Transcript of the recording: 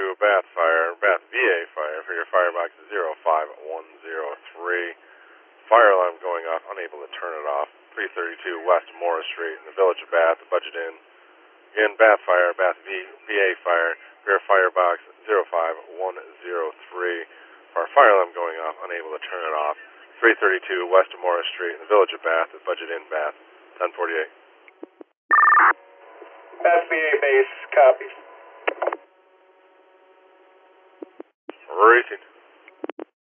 Bath Fire, Bath VA Fire for your firebox 05103. Fire alarm going off, unable to turn it off. 332 West Morris Street in the Village of Bath, Budget Inn. Again, Bath Fire, Bath VA Fire for your firebox 05103. For our fire alarm going off, unable to turn it off. 332 West Morris Street in the Village of Bath, Budget Inn, Bath, 1048. Bath VA base, copy. Racing.